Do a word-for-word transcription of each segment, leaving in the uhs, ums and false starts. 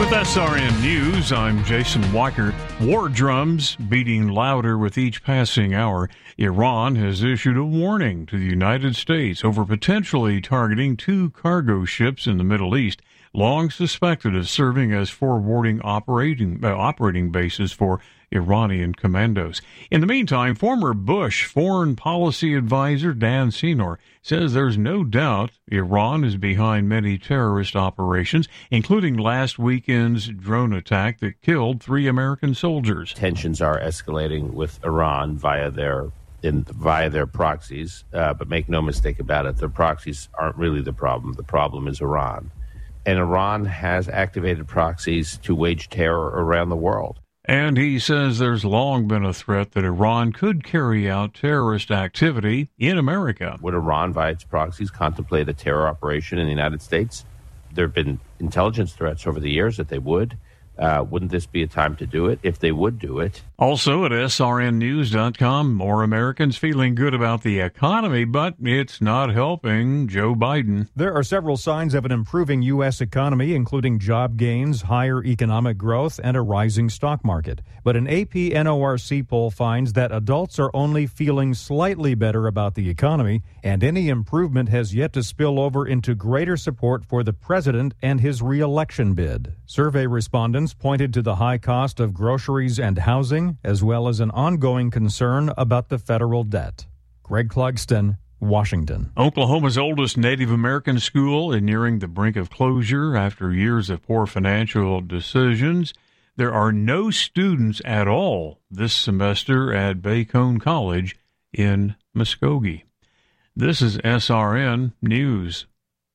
With S R N News, I'm Jason Weichert. War drums beating louder with each passing hour. Iran has issued a warning to the United States over potentially targeting two cargo ships in the Middle East, long suspected of serving as forwarding operating, uh, operating bases for Iranian commandos. In the meantime, former Bush foreign policy advisor Dan Senor says there's no doubt Iran is behind many terrorist operations, including last weekend's drone attack that killed three American soldiers. Tensions are escalating with Iran via their in, via their proxies, uh, but make no mistake about it, their proxies aren't really the problem. The problem is Iran. And Iran has activated proxies to wage terror around the world. And he says there's long been a threat that Iran could carry out terrorist activity in America. Would Iran, via its proxies, contemplate a terror operation in the United States? There have been intelligence threats over the years that they would. Uh, wouldn't this be a time to do it if they would do it? Also at S R N news dot com, more Americans feeling good about the economy, but it's not helping Joe Biden. There are several signs of an improving U S economy, including job gains, higher economic growth, and a rising stock market. But an A P N O R C poll finds that adults are only feeling slightly better about the economy, and any improvement has yet to spill over into greater support for the president and his re-election bid. Survey respondents pointed to the high cost of groceries and housing, as well as an ongoing concern about the federal debt. Greg Clugston, Washington. Oklahoma's oldest Native American school is nearing the brink of closure after years of poor financial decisions. There are no students at all this semester at Bacone College in Muskogee. This is S R N News.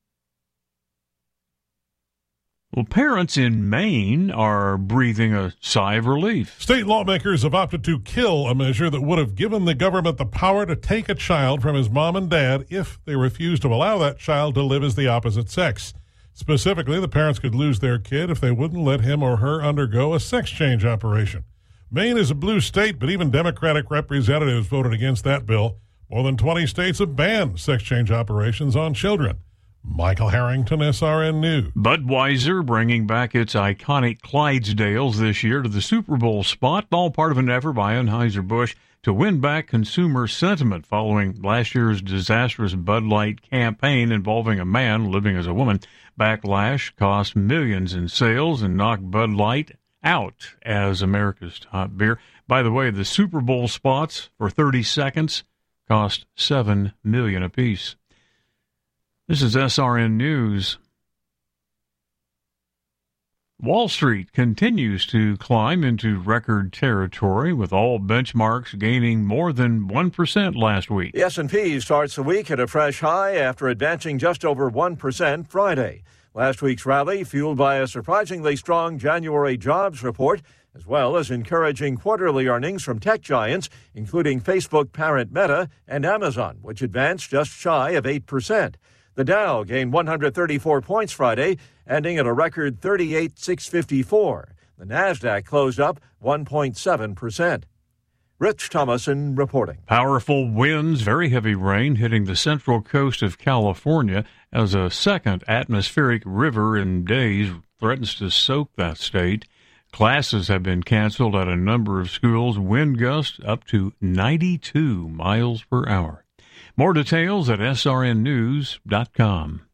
Well, parents in Maine are breathing a sigh of relief. State lawmakers have opted to kill a measure that would have given the government the power to take a child from his mom and dad if they refused to allow that child to live as the opposite sex. Specifically, the parents could lose their kid if they wouldn't let him or her undergo a sex change operation. Maine is a blue state, but even Democratic representatives voted against that bill. More than twenty states have banned sex change operations on children. Michael Harrington, S R N News. Budweiser bringing back its iconic Clydesdales this year to the Super Bowl spot, all part of an effort by Anheuser-Busch to win back consumer sentiment following last year's disastrous Bud Light campaign involving a man living as a woman. Backlash cost millions in sales and knocked Bud Light out as America's top beer. By the way, the Super Bowl spots for thirty seconds cost seven million dollars apiece. This is S R N News. Wall Street continues to climb into record territory, with all benchmarks gaining more than one percent last week. The S and P starts the week at a fresh high after advancing just over one percent Friday. Last week's rally fueled by a surprisingly strong January jobs report, as well as encouraging quarterly earnings from tech giants, including Facebook parent Meta and Amazon, which advanced just shy of eight percent. The Dow gained one hundred thirty-four points Friday, ending at a record thirty-eight thousand six hundred fifty-four. The Nasdaq closed up one point seven percent. Rich Thomason reporting. Powerful winds, very heavy rain hitting the central coast of California as a second atmospheric river in days threatens to soak that state. Classes have been canceled at a number of schools, wind gusts up to ninety-two miles per hour. More details at S R N news dot com.